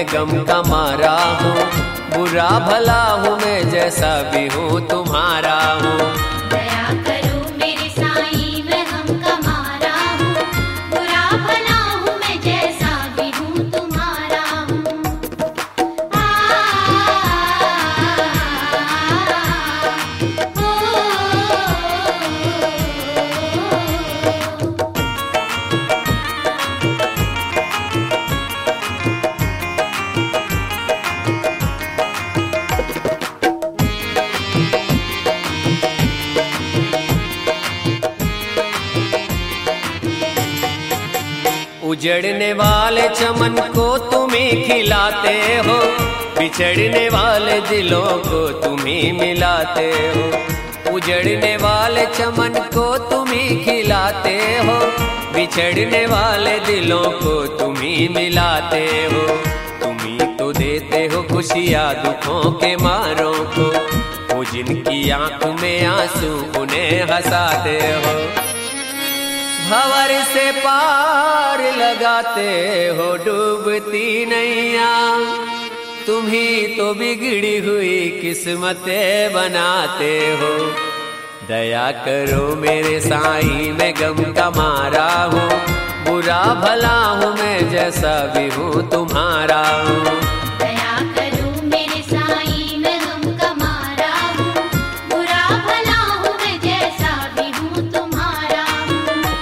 गम का मारा हूँ, बुरा भला हूँ मैं जैसा भी हूँ तुम्हारा हूँ। दया करो मेरे साईं, मैं गम का मारा हूँ, बुरा भला हूँ मैं जैसा भी हूँ तुम्हारा हूँ। उजड़ने वाले चमन को तुम ही खिलाते हो, बिछड़ने वाले दिलों को तुम ही मिलाते हो। उजड़ने वाले चमन को तुम ही खिलाते हो, बिछड़ने वाले दिलों को तुम ही मिलाते हो। तुम ही तो देते हो खुशियाँ दुखों के मारों को, वो जिनकी आंख में आंसू उन्हें हंसाते हो। भंवर से पार लगाते हो डूबती नैया, तुम ही तो बिगड़ी हुई किस्मतें बनाते हो। दया करो मेरे साईं, मैं गम का मारा हूँ, बुरा भला हूँ मैं जैसा भी हूँ तुम्हारा हूँ। दया करो मेरे साईं, मैं गम का मारा हूँ, बुरा भला हूँ मैं जैसा भी हूँ तुम्हारा हूँ।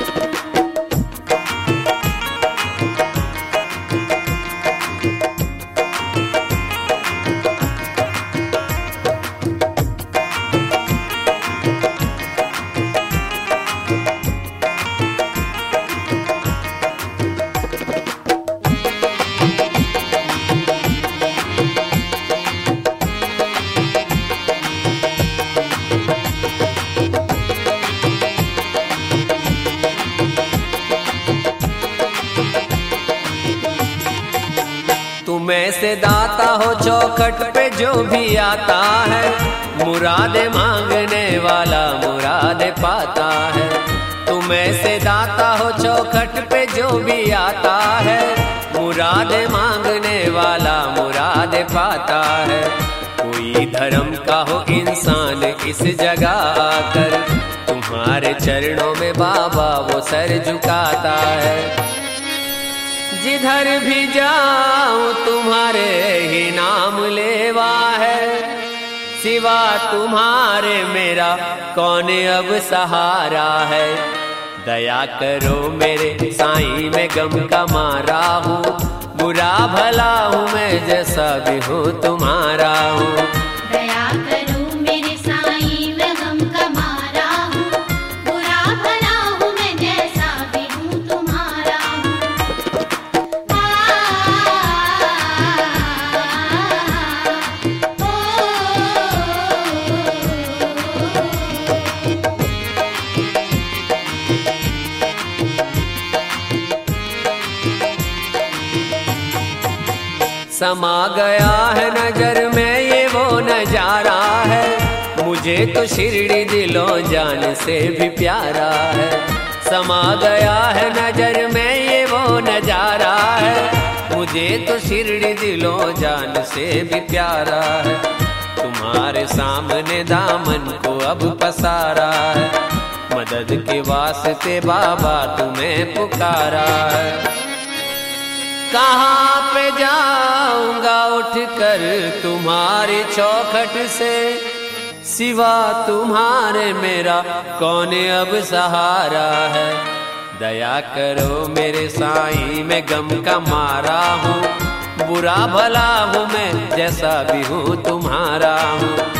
तुम ऐसे दाता हो चौखट पे जो भी आता है, मुरादे मांगने वाला मुरादे पाता है। तुम ऐसे दाता हो चौखट पे जो भी आता है, मुरादे मांगने वाला मुरादे पाता है। कोई धर्म का हो इंसान इस जगह आकर, तुम्हारे चरणों में बाबा वो सर झुकाता है। जिधर भी जाऊं तुम्हारे ही नाम लेवा है, सिवा तुम्हारे मेरा कौन अब सहारा है। दया करो मेरे साईं, मैं गम का मारा हूँ, बुरा भला हूँ मैं जैसा भी हूँ तुम्हारा हूँ। दया करो मेरे साईं, मैं गम का मारा हूँ, बुरा भला हूँ मैं जैसा भी हूँ तुम्हारा हूँ। समा गया है नजर में ये वो नजारा है, मुझे तो शिरडी दिलों जान से भी प्यारा है। समा गया है नजर में ये वो नजारा है, मुझे तो शिरडी दिलों जान से भी प्यारा है। तुम्हारे सामने दामन को अब पसारा है, मदद के वास्ते बाबा तुम्हें पुकारा है। कहाँ पे जाऊंगा उठकर तुम्हारी चौखट से, सिवा तुम्हारे मेरा कौन अब सहारा है। दया करो मेरे साईं, मैं गम का मारा हूँ, बुरा भला हूँ मैं जैसा भी हूँ तुम्हारा हूँ।